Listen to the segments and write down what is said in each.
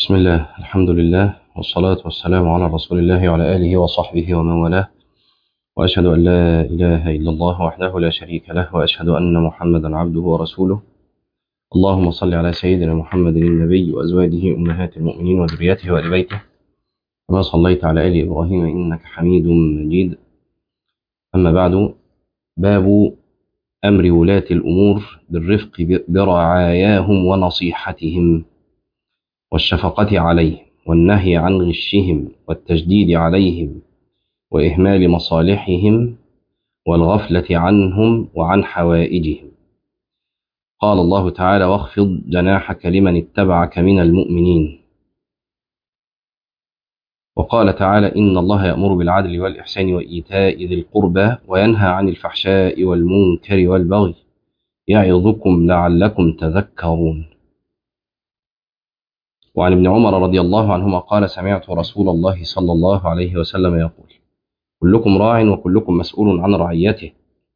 بسم الله، الحمد لله، والصلاة والسلام على رسول الله وعلى آله وصحبه ومن والاه، وأشهد أن لا إله إلا الله وحده لا شريك له، وأشهد أن محمدا عبده ورسوله. اللهم صل على سيدنا محمد النبي وأزواجه أمهات المؤمنين وذريته وآل بيته، كما صليت على آل إبراهيم إنك حميد مجيد. أما بعد، باب أمر ولاة الأمور بالرفق برعاياهم ونصيحتهم والشفقة عليهم والنهي عن غشهم والتجديد عليهم وإهمال مصالحهم والغفلة عنهم وعن حوائجهم. قال الله تعالى: واخفض جناحك لمن اتبعك من المؤمنين. وقال تعالى: إن الله يأمر بالعدل والإحسان وإيتاء ذي القربى وينهى عن الفحشاء والمنكر والبغي يعظكم لعلكم تذكرون. وعن ابن عمر رضي الله عنهما قال: سمعت رسول الله صلى الله عليه وسلم يقول: كلكم راع وكلكم مسؤول عن رعيته.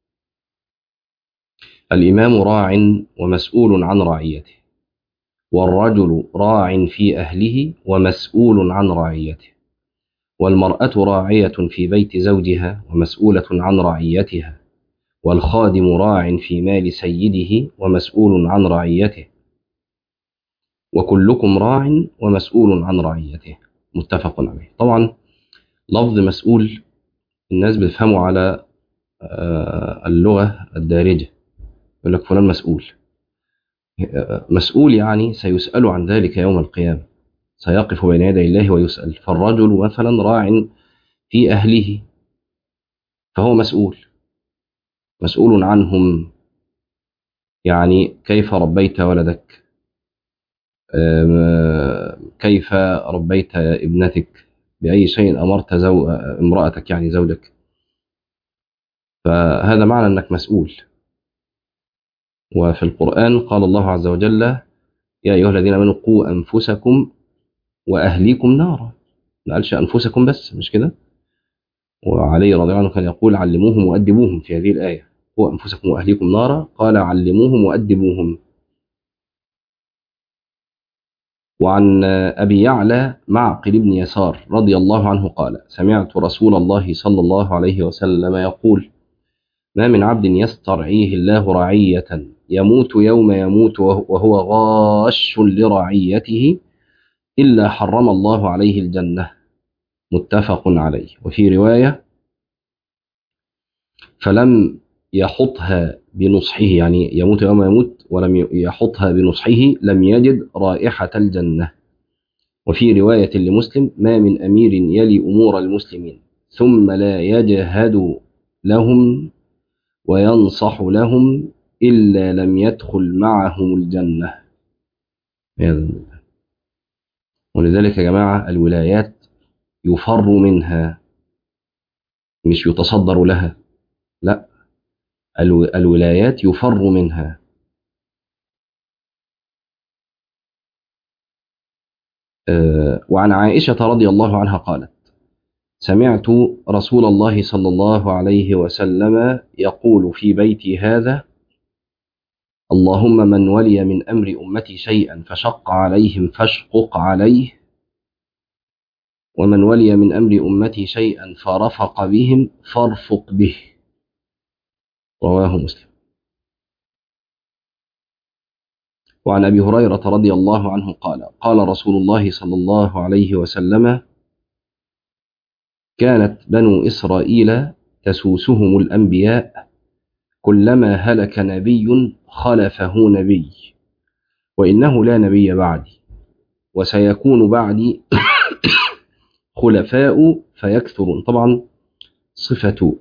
الإمام راع ومسؤول عن رعيته، والرجل راع في أهله ومسؤول عن رعيته، والمرأة راعية في بيت زوجها ومسؤولة عن رعيتها، والخادم راع في مال سيده ومسؤول عن رعيته، وكلكم راع ومسؤول عن رعيته. متفق عليه. طبعا لفظ مسؤول الناس بتفهمه على اللغة الدارجة، يقول لك فلان مسؤول. مسؤول يعني سيسأل عن ذلك يوم القيامة، سيقف بين يدي الله ويسأل. فالرجل مثلا راع في أهله فهو مسؤول عنهم، يعني كيف ربيت ولدك، كيف ربيت ابنتك، بأي شيء أمرت امرأتك يعني زوجك. فهذا معنى أنك مسؤول. وفي القرآن قال الله عز وجل: يا أيها الذين آمنوا قوا أنفسكم وأهليكم نارا. ما قالش أنفسكم بس، مش كده؟ وعلي رضي الله عنه كان يقول: علموهم وأدبوهم في هذه الآية. قوا أنفسكم وأهليكم نارا، قال: علموهم وأدبوهم. وعن أبي يعلى معقل بن يسار رضي الله عنه قال: سمعت رسول الله صلى الله عليه وسلم يقول: ما من عبد يسترعيه الله رعية يموت يوم يموت وهو غاش لرعيته إلا حرم الله عليه الجنة. متفق عليه. وفي رواية: فلم يحطها بنصحه، يعني يموت يوم يموت ولم يحطها بنصحه لم يجد رائحة الجنة. وفي رواية لمسلم: ما من أمير يلي أمور المسلمين ثم لا يجهد لهم وينصح لهم إلا لم يدخل معهم الجنة. ولذلك يا جماعة الولايات يفر منها، مش يتصدر لها، لا، الولايات يفر منها. وعن عائشة رضي الله عنها قالت: سمعت رسول الله صلى الله عليه وسلم يقول في بيتي هذا: اللهم من ولي من أمر أمتي شيئا فشق عليهم فاشقق عليه، ومن ولي من أمر أمتي شيئا فرفق بهم فارفق به. رواه مسلم. وعن أبي هريرة رضي الله عنه قال: قال رسول الله صلى الله عليه وسلم: كانت بنو إسرائيل تسوسهم الأنبياء، كلما هلك نبي خلفه نبي، وإنه لا نبي بعدي، وسيكون بعدي خلفاء فيكثرون. طبعا صفة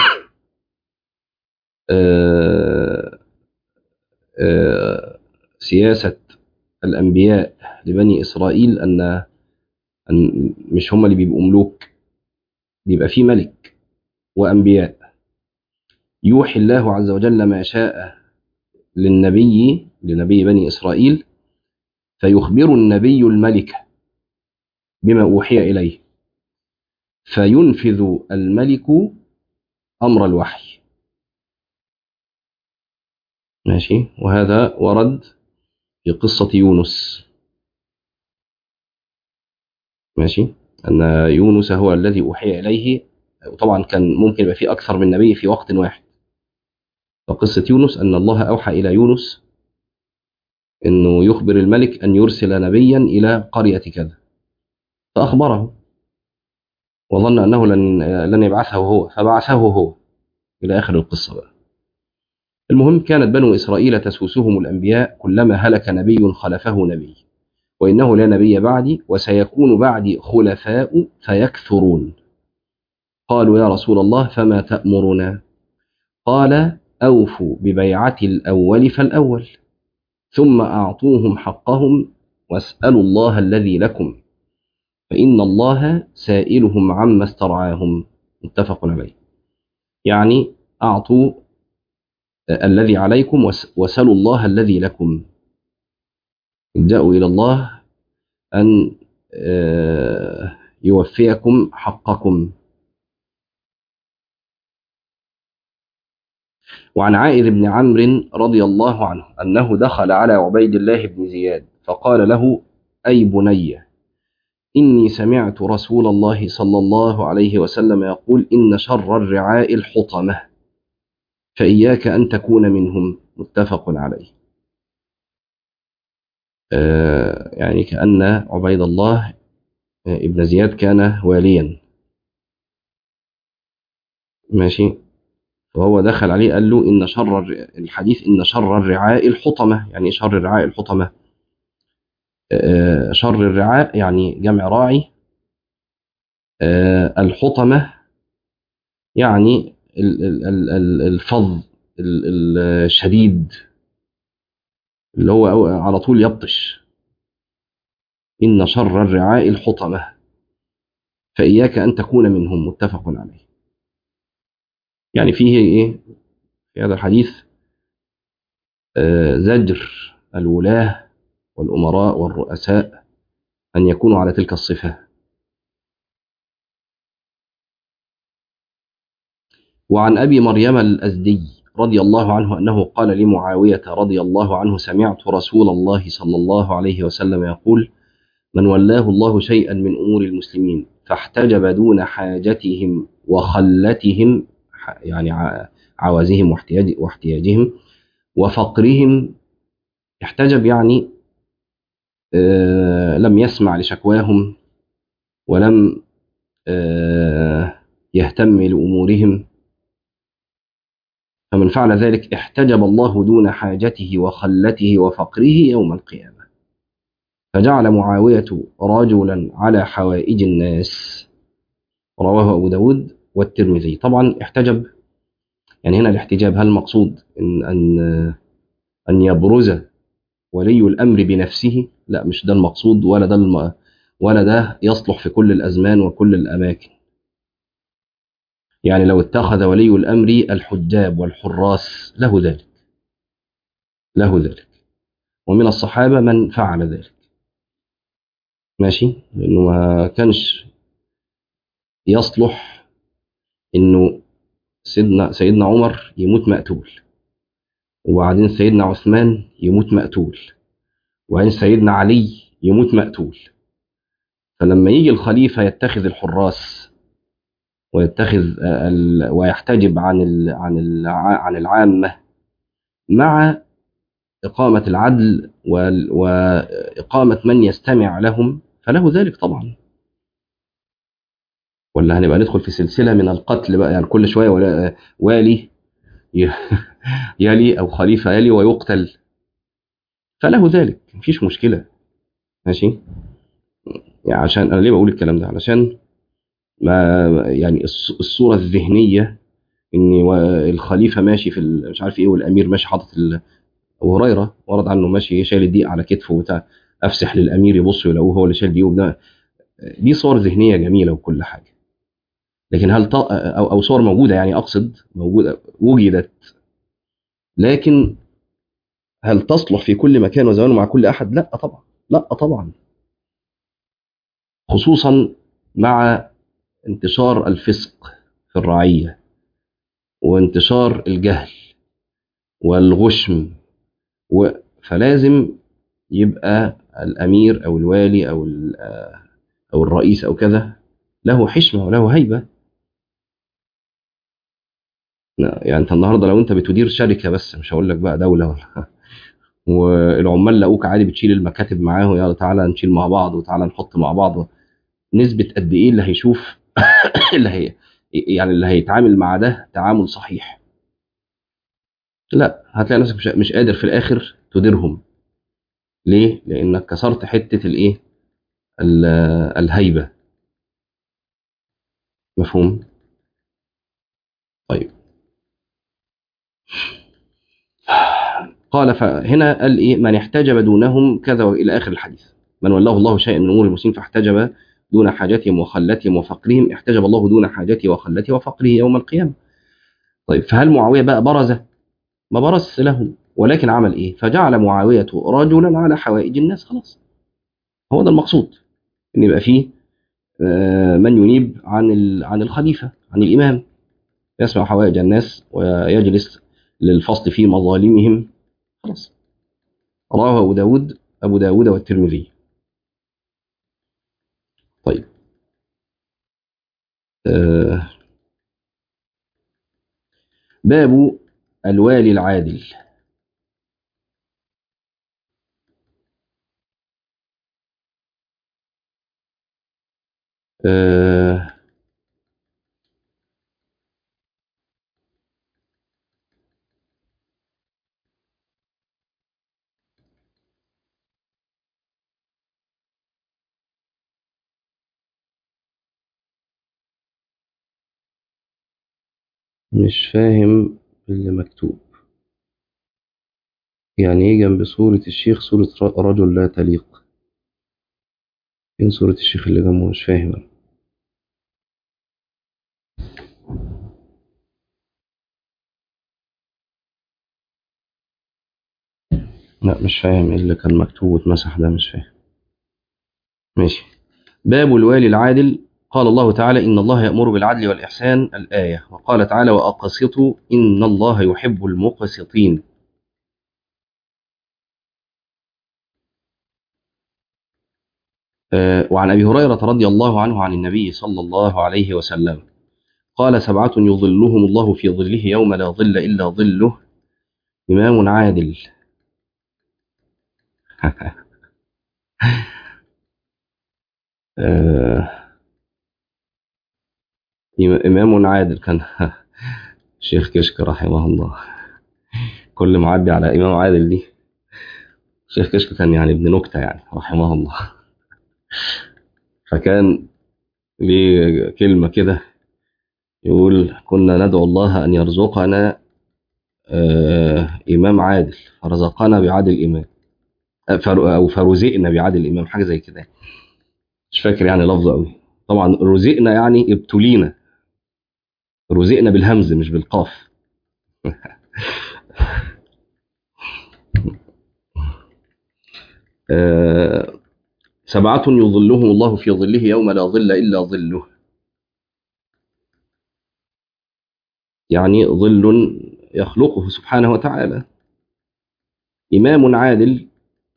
سياسة الأنبياء لبني إسرائيل أن مش هم اللي بيبقوا ملوك، بيبقى في ملك وأنبياء يوحي الله عز وجل ما شاء لنبي بني إسرائيل، فيخبر النبي الملك بما أوحي إليه، فينفذ الملك أمر الوحي. ماشي. وهذا ورد في قصة يونس. ماشي، أن يونس هو الذي أوحي إليه. وطبعا كان ممكن يبقى في أكثر من نبي في وقت واحد. فقصة يونس أن الله أوحى إلى يونس أنه يخبر الملك أن يرسل نبيا إلى قرية كذا، فأخبره وظن أنه لن يبعثه هو، فبعثه هو إلى آخر القصة بقى. المهم، كانت بنو إسرائيل تسوسهم الأنبياء، كلما هلك نبي خلفه نبي، وإنه لا نبي بعدي وسيكون بعدي خلفاء فيكثرون. قالوا يا رسول الله فما تأمرنا؟ قال أوفوا ببيعة الأول فالأول، ثم أعطوهم حقهم واسألوا الله الذي لكم، فإن الله سائلهم عما استرعاهم. متفق عليه. يعني أعطوا الذي عليكم وسلوا الله الذي لكم. الجأوا إلى الله أن يوفيكم حقكم. وعن عائذ بن عمرو رضي الله عنه أنه دخل على عبيد الله بن زياد فقال له أي بني، إني سمعت رسول الله صلى الله عليه وسلم يقول إن شر الرعاء الحطمة، فإياك أن تكون منهم. متفق عليه. يعني كأن عبيد الله ابن زياد كان واليا، ماشي، فهو دخل عليه قال له إن شر الحديث إن شر الرعاء الحطمة. يعني شر الرعاء الحطمة، شر الرعاء يعني جمع راعي. الحطمة يعني الفظ الشديد اللي هو على طول يبطش. إن شر الرعاء الحطمة فإياك أن تكون منهم. متفق عليه. يعني فيه إيه في هذا الحديث؟ زجر الولاة والأمراء والرؤساء أن يكونوا على تلك الصفة. وعن أبي مريم الأزدي رضي الله عنه أنه قال لمعاوية رضي الله عنه سمعت رسول الله صلى الله عليه وسلم يقول من ولاه الله شيئا من أمور المسلمين فاحتجب دون حاجتهم وخلتهم، يعني عوازهم واحتياجهم وفقرهم. احتجب يعني لم يسمع لشكواهم ولم يهتم لأمورهم، فمن فعل ذلك احتجب الله دون حاجته وخلته وفقره يوم القيامة. فجعل معاوية رجلا على حوائج الناس. رواه أبو داود والترمذي. طبعا احتجب، يعني هنا الاحتجاب هل مقصود أن يبرز ولي الأمر بنفسه؟ لا، مش ده المقصود، ولا ده يصلح في كل الأزمان وكل الأماكن. يعني لو اتخذ ولي الأمر الحجاب والحراس له ذلك، ومن الصحابة من فعل ذلك، ماشي، لأنه ما كانش يصلح إنه سيدنا عمر يموت مقتول، وبعدين سيدنا عثمان يموت مقتول، وبعدين سيدنا علي يموت مقتول. فلما يجي الخليفة يتخذ الحراس ويحتجب عن العامة مع إقامة العدل وإقامة من يستمع لهم، فله ذلك طبعا. ولا هنبقى ندخل في سلسلة من القتل بقى، يعني كل شوية والي يلي أو خليفة يلي ويقتل، فله ذلك مفيش مشكلة، ماشي. يعني عشان أنا ليه بقول الكلام ده؟ علشان ما يعني الصورة الذهنية إن الخليفة ماشي في مش عارف إيه، والأمير ماشي حاطط أبو هريرة ورد عنه ماشي شايل الدقيق على كتفه وبتاع، أفسح للأمير يبص يلاقوه هو اللي شايل دقيق وبتاع. دي صور ذهنية جميلة وكل حاجة، لكن هل أو صور موجودة، يعني أقصد موجودة وجدت، لكن هل تصلح في كل مكان وزمان مع كل أحد؟ لا طبعا، لا طبعا، خصوصا مع انتشار الفسق في الرعية وانتشار الجهل والغشم فلازم يبقى الأمير أو الوالي أو أو الرئيس أو كذا له حشمة وله هيبة. يعني أنت النهاردة لو أنت بتدير شركة، بس مش هقول لك بقى دولة ولا والعمال لقوك عادي بتشيل المكاتب معاهم، يلا تعالى نشيل مع بعض وتعالى نحط مع بعض، نسبة قد إيه اللي هيشوف اللي هي يعني اللي هيتعامل مع ده تعامل صحيح؟ لا، هتلاقي نفسك مش قادر في الآخر تديرهم. ليه؟ لأنك كسرت حتة الإيه؟ ال- الهيبة. مفهوم؟ طيب. قال فهنا قال إيه؟ من احتجب دونهم كذا إلى آخر الحديث. من ولاه الله شيئا من أمور المسلمين فاحتجب دون حاجتهم وخلتهم وفقرهم، احتجب الله دون حاجته وخلته وفقره يوم القيامة. طيب، فهل معاوية بقى برز؟ ما برز لهم، ولكن عمل إيه؟ فجعل معاوية رجلا على حوائج الناس. خلاص، هو ده المقصود، إن يبقى فيه من ينيب عن الخليفة، عن الإمام، يسمع حوائج الناس ويجلس للفصل في مظالمهم. خلاص. رواه أبو داود والترمذي. طيب. آه، باب الوالي العادل. آه، مش فاهم اللي مكتوب. يعني ايه جنب صورة الشيخ صورة رجل لا تليق؟ فين صورة الشيخ اللي جنبه؟ مش فاهم أنا. لا، مش فاهم ايه اللي كان مكتوب واتمسح ده، مش فاهم. ماشي. باب الوالي العادل. قال الله تعالى: إن الله يأمر بالعدل والإحسان، الآية. وقال تعالى: وأقسطوا إن الله يحب المقسطين. وعن أبي هريرة رضي الله عنه عن النبي صلى الله عليه وسلم قال: سبعة يظلهم الله في ظله يوم لا ظل إلا ظله: إمام عادل. آه، إمام عادل كان الشيخ كشك رحمه الله كل ما عدي على إمام عادل دي. الشيخ كشك كان يعني ابن نكتة يعني رحمه الله. فكان ليه كلمة كده، يقول: كنا ندعو الله أن يرزقنا إمام عادل، فرزقنا بعادل إمام، أو فرزقنا بعادل إمام، حاجة زي كده. مش فاكر يعني لفظه قوي. طبعا رزقنا يعني ابتلينا، رزقنا بالهمز مش بالقاف. آه، سبعة يظلهم الله في ظله يوم لا ظل إلا ظله. يعني ظل يخلقه سبحانه وتعالى. إمام عادل،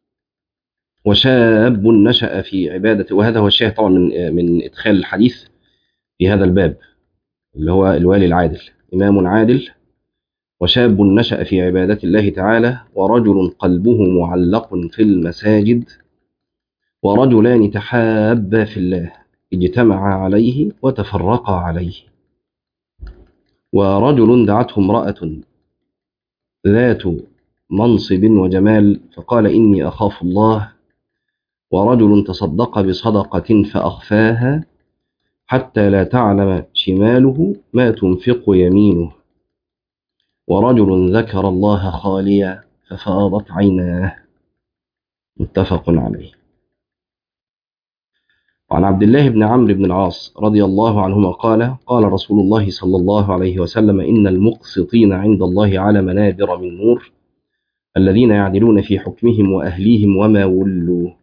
وشاب نشأ في عبادة. وهذا هو الشاهد طبعا من إدخال الحديث في هذا الباب، اللي هو الوالي العادل. إمام عادل، وشاب نشأ في عبادة الله تعالى، ورجل قلبه معلق في المساجد، ورجلان تحابا في الله اجتمعا عليه وتفرقا عليه، ورجل دعته امرأة ذات منصب وجمال فقال: إني أخاف الله، ورجل تصدق بصدقة فأخفاها حتى لا تعلم شماله ما تنفق يمينه، ورجل ذكر الله خاليا ففاضت عيناه. متفق عليه. وعن عبد الله بن عمرو بن العاص رضي الله عنهما قال: قال رسول الله صلى الله عليه وسلم: إن المقسطين عند الله على منابر من نور، الذين يعدلون في حكمهم وأهليهم وما ولوا.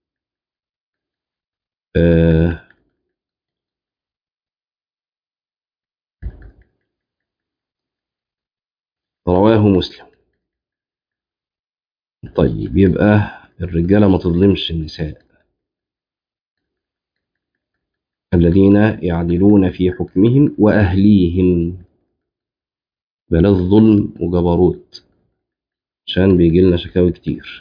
آه، رواه مسلم. طيب، يبقى الرجالة ما تظلمش النساء. الذين يعدلون في حكمهم وأهليهم. بلاش ظلم وجبروت، عشان بيجي لنا شكاوي كتير.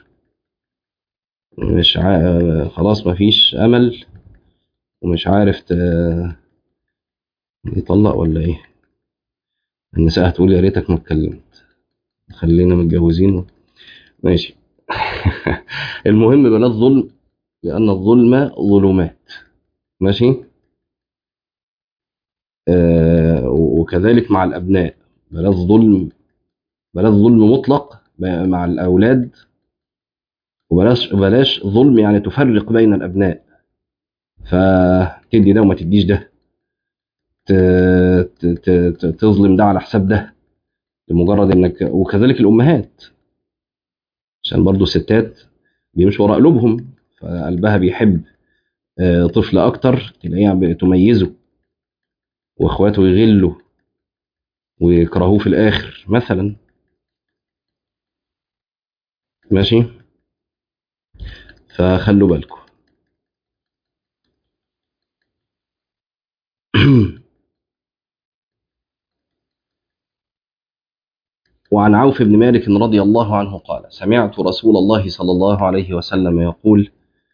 مش خلاص مفيش أمل، ومش عارف يطلق ولا إيه. النساء هتقول يا ريتك ما اتكلمت، خلينا متجوزين. ماشي. المهم بلاش ظلم، لأن الظلم ظلمات. ماشي. وكذلك مع الأبناء، بلاش ظلم، بلاش ظلم مطلق مع الأولاد، وبلاش ظلم يعني تفرق بين الأبناء، فتدي ده وما تديش ده، تظلم ده على حساب ده، لمجرد انك. وكذلك الأمهات، عشان برضو الستات بيمشوا وراء قلوبهم، فقلبها بيحب طفل أكتر، تلاقيها تميزه، وإخواته يغلوا ويكرهوه في الآخر مثلا. ماشي. فخلوا بالكم. وعن عوف بن مالك رضي الله عنه قال: سمعت رسول الله صلى الله عليه وسلم يقول: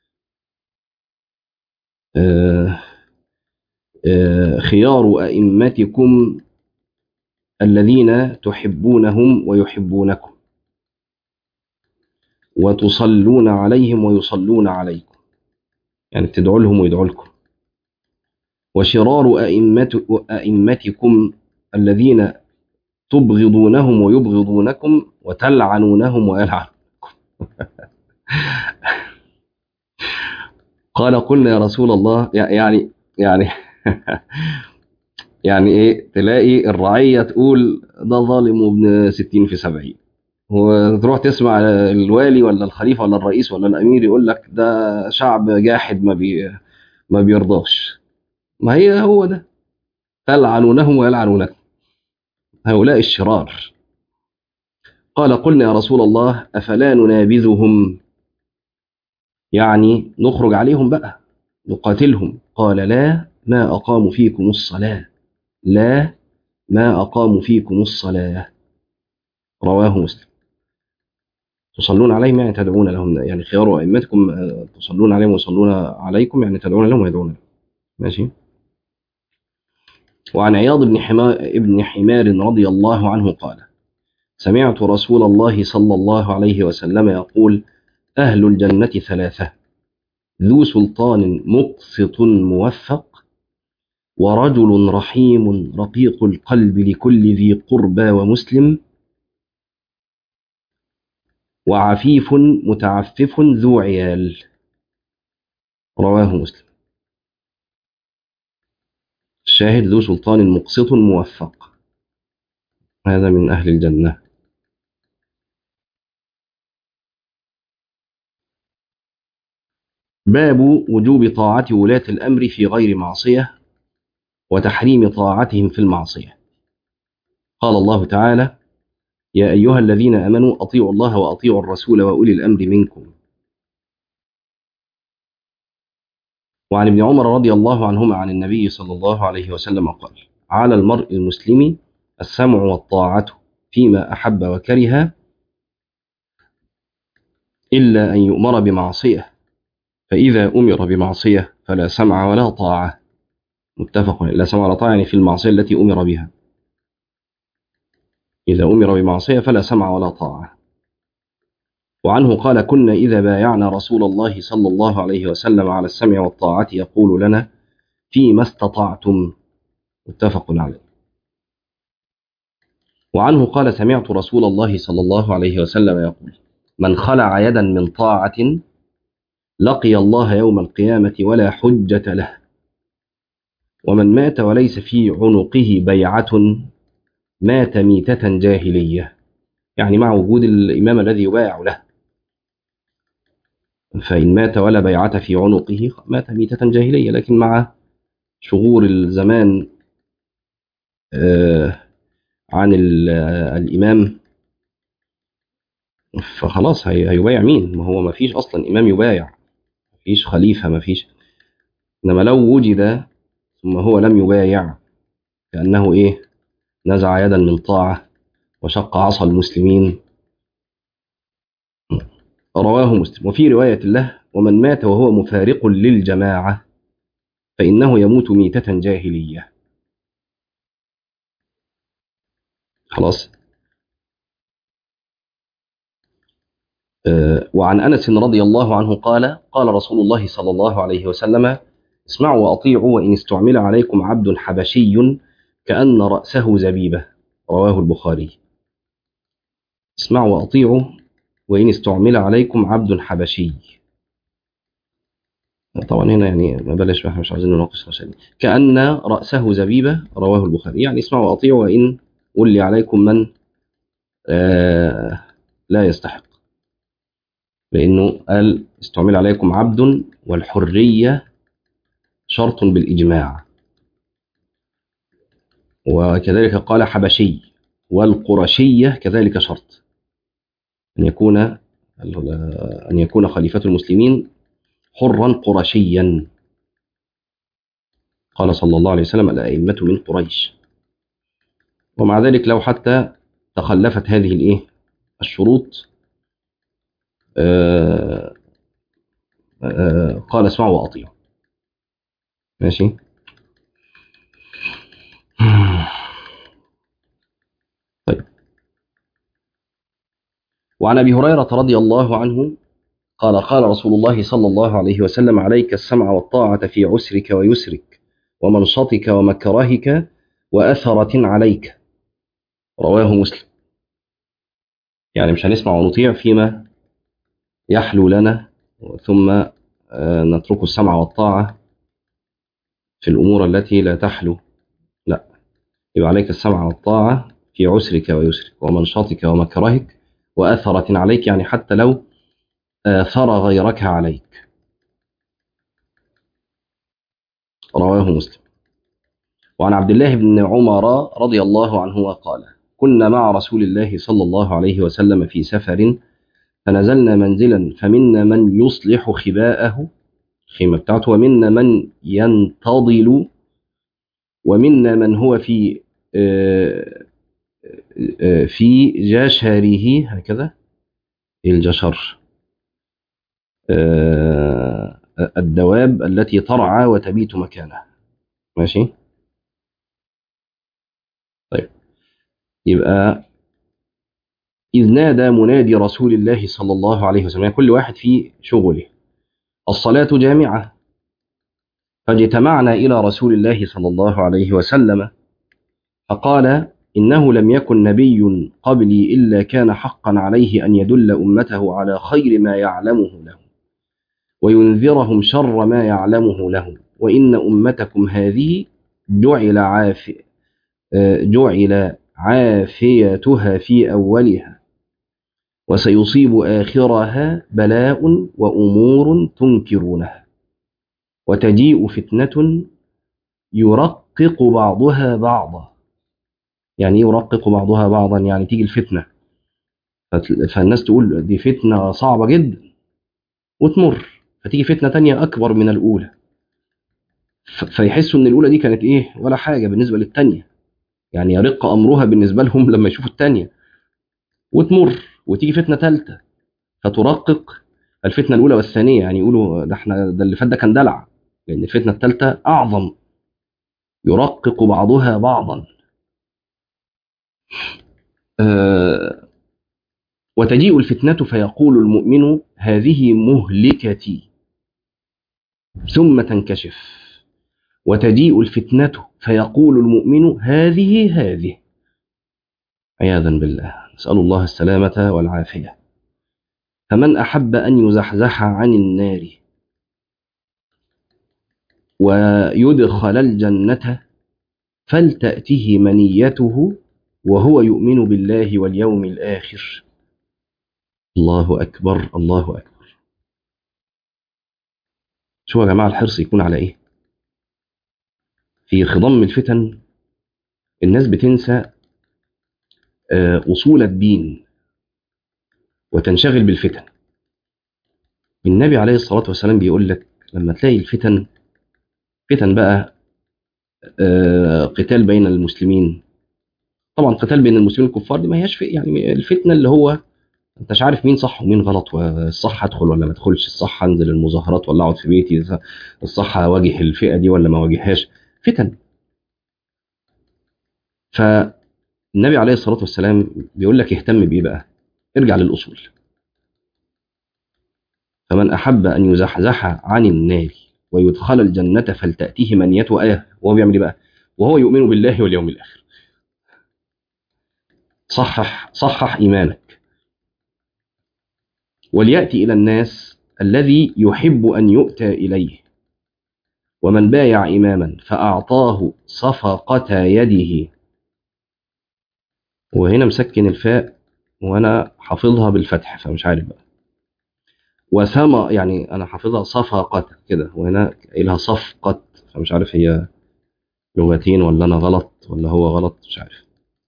آه، خيار أئمتكم الذين تحبونهم ويحبونكم، وتصلون عليهم ويصلون عليكم، يعني تدعوا لهم ويدعوا لكم. وشرار أئمتكم الذين تبغضونهم ويبغضونكم، وتلعنونهم ويلعنون. قال: قلنا يا رسول الله، يعني يعني ايه، تلاقي الرعية تقول ده ظالم وابن 60 في 70، وتروح تسمع الوالي ولا الخليفة ولا الرئيس ولا الأمير يقول لك ده شعب جاحد ما بيرضاش. ما هي هو ده، تلعنونهم ويلعنونكم، هؤلاء الشرار. قال: قلنا يا رسول الله أفلا ننابذهم، يعني نخرج عليهم بقى نقاتلهم؟ قال: لا، ما أقاموا فيكم الصلاة، لا، ما أقاموا فيكم الصلاة. رواه مسلم. تصلون عليهم يعني تدعون لهم، يعني خيار أئمتكم تصلون عليهم ويصلون عليكم، يعني تدعون لهم ويدعون لهم. ماشي. وعن عياض ابن حمار رضي الله عنه قال: سمعت رسول الله صلى الله عليه وسلم يقول: أهل الجنة ثلاثة: ذو سلطان مقسط موفق، ورجل رحيم رقيق القلب لكل ذي قربى ومسلم، وعفيف متعفف ذو عيال. رواه مسلم. الشاهد: ذو سلطان مقسط موفق، هذا من أهل الجنة. باب وجوب طاعة ولاة الأمر في غير معصية، وتحريم طاعتهم في المعصية. قال الله تعالى: يا أيها الذين آمنوا أطيعوا الله وأطيعوا الرسول وأولي الأمر منكم. وعن ابن عمر رضي الله عنهما عن النبي صلى الله عليه وسلم قال: على المرء المسلم السمع والطاعة فيما أحب وكره، إلا أن يؤمر بمعصية، فإذا أمر بمعصية فلا سمع ولا طاعة. متفق. لا سمع ولا طاعة يعني في المعصية التي أمر بها، إذا أمر بمعصية فلا سمع ولا طاعة. وعنه قال: كنا إذا بايعنا رسول الله صلى الله عليه وسلم على السمع والطاعة يقول لنا: فيما استطعتم. متفق عليه. وعنه قال: سمعت رسول الله صلى الله عليه وسلم يقول: من خلع يدا من طاعة لقي الله يوم القيامة ولا حجة له، ومن مات وليس في عنقه بيعة مات ميتة جاهلية، يعني مع وجود الإمام الذي يبايع له، فإن مات ولا بيعة في عنقه مات ميتة جاهلية. لكن مع شغور الزمان عن الإمام، فخلاص هيبايع مين؟ ما هو ما فيش أصلا إمام يبايع، ما فيش خليفة، ما فيش. إنما لو وجد ثم هو لم يبايع، كأنه إيه، نزع يدا من طاعة وشق عصا المسلمين. رواه مسلم. وفي رواية له: ومن مات وهو مفارق للجماعة فإنه يموت ميتة جاهلية. خلاص. وعن أنس رضي الله عنه قال: قال رسول الله صلى الله عليه وسلم: اسمعوا وأطيعوا وإن استعمل عليكم عبد حبشي كأن رأسه زبيبة. رواه البخاري. اسمعوا وأطيعوا وإن استعمل عليكم عبد حبشي. طبعا هنا يعني ما بلاش، احنا مش عايزين نناقش المسألة دي. كأن رأسه زبيبة. رواه البخاري. يعني اسمعوا وأطيعوا وإن ولي عليكم من لا يستحق، لأنه قال استعمل عليكم عبد، والحرية شرط بالإجماع. وكذلك قال حبشي، والقرشية كذلك شرط، أن يكون خليفة المسلمين حرا قرشيا. قال صلى الله عليه وسلم: الأئمة من قريش. ومع ذلك لو حتى تخلفت هذه الشروط، قال اسمعوا وأطيعوا. ماشي. طيب. وعن أبي هريرة رضي الله عنه قال: قال رسول الله صلى الله عليه وسلم: عليك السمع والطاعة في عسرك ويسرك ومنشطك ومكرهك وأثرة عليك. رواه مسلم. يعني مش هنسمع ونطيع فيما يحلو لنا، ثم نترك السمع والطاعة في الأمور التي لا تحلو. لا، يبقى عليك السمع والطاعة في عسرك ويسرك ومنشطك ومكرهك وأثرة عليك، يعني حتى لو آثر غيرك عليك. رواه مسلم. وعن عبد الله بن عمر رضي الله عنه قال: كنا مع رسول الله صلى الله عليه وسلم في سفر، فنزلنا منزلا، فمنا من يصلح خباءه، الخيمة بتاعته، ومنا من ينتظل، ومنا من هو في جشره، هكذا الجشر، الدواب التي ترعى وتبيت مكانها. ماشي. طيب. يبقى إذ نادى منادي رسول الله صلى الله عليه وسلم، يعني كل واحد في شغله. الصلاة جامعة. فاجتمعنا إلى رسول الله صلى الله عليه وسلم فقال: إنه لم يكن نبي قبلي إلا كان حقا عليه أن يدل أمته على خير ما يعلمه له وينذرهم شر ما يعلمه له، وإن أمتكم هذه جعل جعل عافيتها في أولها، وسيصيب آخرها بلاء وأمور تنكرونها، وتجيء فتنة يرقق بعضها بعضا. يعني يرقق بعضها بعضا، يعني تيجي الفتنة فالناس تقول دي فتنة صعبة جدا وتمر، فتيجي فتنة تانية أكبر من الأولى، فيحسوا إن الأولى دي كانت ولا حاجة بالنسبة للتانية، يعني يرق أمرها بالنسبة لهم لما يشوفوا التانية، وتمر وتيجي فتنة ثالثة فترقق الفتنة الأولى والثانية، يعني يقولوا ده اللي فات ده كان دلع، لأن الفتنة الثالثة أعظم. يرقق بعضها بعضا. وتجيء الفتنة فيقول المؤمن: هذه مهلكتي، ثم تنكشف. وتجيء الفتنة فيقول المؤمن: هذه. عياذا بالله، نسأل الله السلامة والعافية. فمن أحب أن يزحزح عن النار ويدخل الجنة فلتأته منيته وهو يؤمن بالله واليوم الآخر. الله أكبر، الله أكبر. شو يا جماعة الحرص يكون على في خضم الفتن الناس بتنسى أصول الدين وتنشغل بالفتن. النبي عليه الصلاة والسلام بيقول لك لما تلاقي الفتن، فتن بقى قتال بين المسلمين. طبعا قتال بين المسلمين الكفار دي ما هياش يعني الفتنة اللي هو انت مش عارف مين صح ومين غلط، والصح ادخل ولا ما ادخلش، الصح انزل المظاهرات ولا اقعد في بيتي، الصح اواجه الفئة دي ولا ما اواجههاش. فتن. فالنبي عليه الصلاة والسلام بيقول لك اهتم بايه بقى؟ ارجع للاصول. فمن احب ان يزحزح عن النار ويدخل الجنة فلتأتيه منيته آية. وهو بيعمل ايه بقى؟ وهو يؤمن بالله واليوم الآخر. صحح إيمانك. وليأتي إلى الناس الذي يحب أن يؤتى إليه. ومن بايع إماما فأعطاه صفقة يده. وهنا مسكن الفاء وأنا حافظها بالفتح فمش عارف بقى. وسما يعني أنا حافظها صفقة كده، وهنا قايلها صفقة، فمش عارف هي لغتين ولا أنا غلط ولا هو غلط، مش عارف.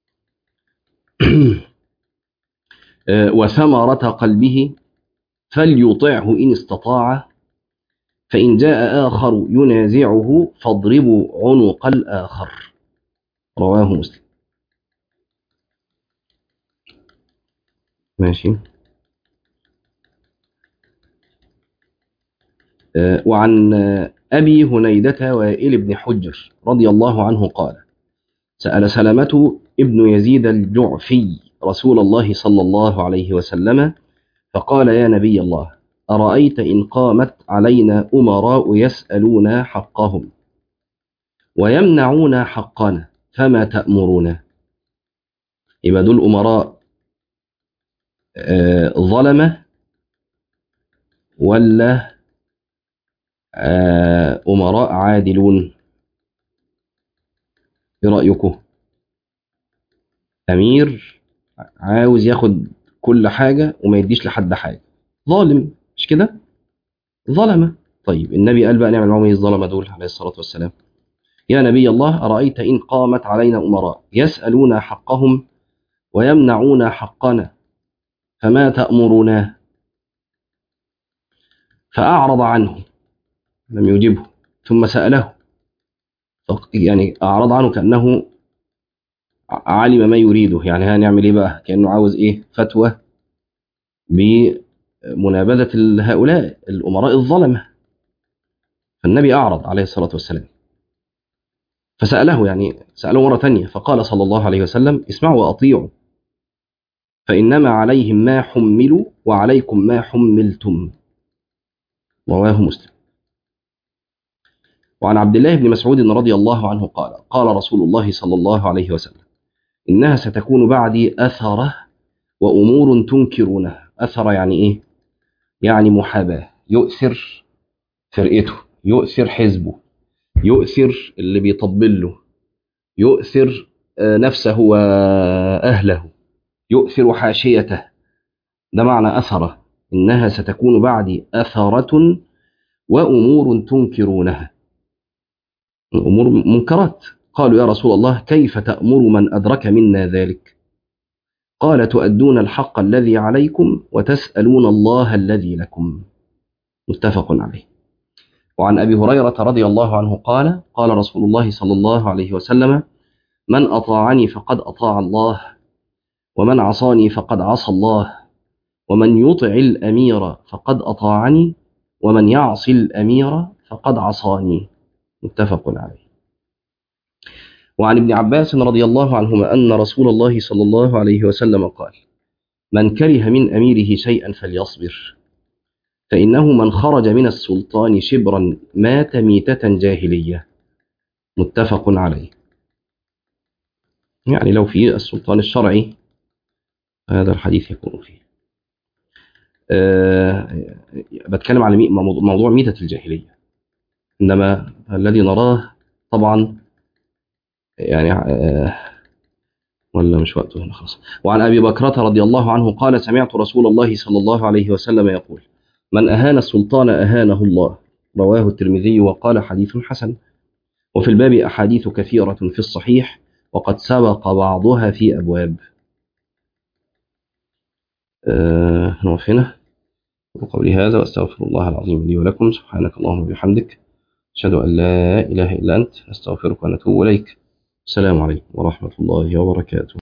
وثمرة قلبه فليطعه إن استطاع، فإن جاء آخر ينازعه فاضربوا عنق الآخر. رواه مسلم. ماشي. وعن أبي هنيدة وائل بن حجر رضي الله عنه قال: سأل سلمة ابن يزيد الجعفي رسول الله صلى الله عليه وسلم فقال: يا نبي الله، أرأيت إن قامت علينا أمراء يسألون حقهم ويمنعون حقنا فما تأمرون؟ يبقى دول أمراء ظلمة ولا أمراء عادلون؟ إيه رأيكم؟ أمير عاوز ياخد كل حاجة وما يديش لحد حاجة، ظالم مش كده؟ ظلمة. طيب النبي قال بقى نعمل معهم ايه الظلمة دول عليه الصلاة والسلام؟ يا نبي الله، أرأيت إن قامت علينا أمراء يسألون حقهم ويمنعون حقنا فما تأمرنا؟ فأعرض عنه، لم يجبه، ثم سأله، يعني أعرض عنه كأنه علم ما يريده، يعني هنعمل ايه بقى؟ كأنه عاوز ايه؟ فتوى بمنابذة هؤلاء الأمراء الظلمة. فالنبي أعرض عليه الصلاة والسلام، فسأله، يعني سأله مرة تانية، فقال صلى الله عليه وسلم: اسمعوا وأطيعوا، فإنما عليهم ما حملوا وعليكم ما حملتم. رواه مسلم. وعن عبد الله بن مسعود رضي الله عنه قال: قال رسول الله صلى الله عليه وسلم: إنها ستكون بعدي أثرة وأمور تنكرونها. أثرة يعني إيه؟ يعني محاباة، يؤثر فرقته، يؤثر حزبه، يؤثر اللي بيطبل له، يؤثر نفسه وأهله، يؤثر حاشيته. ده معنى أثرة. إنها ستكون بعدي أثرة وأمور تنكرونها، أمور منكرات. قالوا: يا رسول الله، كيف تأمر من أدرك منا ذلك؟ قال: تؤدون الحق الذي عليكم وتسألون الله الذي لكم. متفق عليه. وعن أبي هريرة رضي الله عنه قال: قال رسول الله صلى الله عليه وسلم: من أطاعني فقد أطاع الله، ومن عصاني فقد عصى الله، ومن يطع الأمير فقد أطاعني، ومن يعص الأمير فقد عصاني. متفق عليه. وعن ابن عباس رضي الله عنهما أن رسول الله صلى الله عليه وسلم قال: من كره من أميره شيئا فليصبر، فإنه من خرج من السلطان شبرا مات ميتة جاهلية. متفق عليه. يعني لو في السلطان الشرعي هذا الحديث يكون فيه. بتكلم على موضوع ميتة الجاهلية، إنما الذي نراه طبعا يعني ولا مش وقته هنا خلاص. وعن أبي بكرة رضي الله عنه قال: سمعت رسول الله صلى الله عليه وسلم يقول: من أهان السلطان أهانه الله. رواه الترمذي وقال: حديث حسن. وفي الباب أحاديث كثيرة في الصحيح، وقد سبق بعضها في أبواب. نقف هنا وقولي هذا، وأستغفر الله العظيم لي ولكم. سبحانك اللهم وبحمدك، أشهد أن لا إله إلا أنت، نستغفرك ونتوب إليك. السلام عليكم ورحمة الله وبركاته.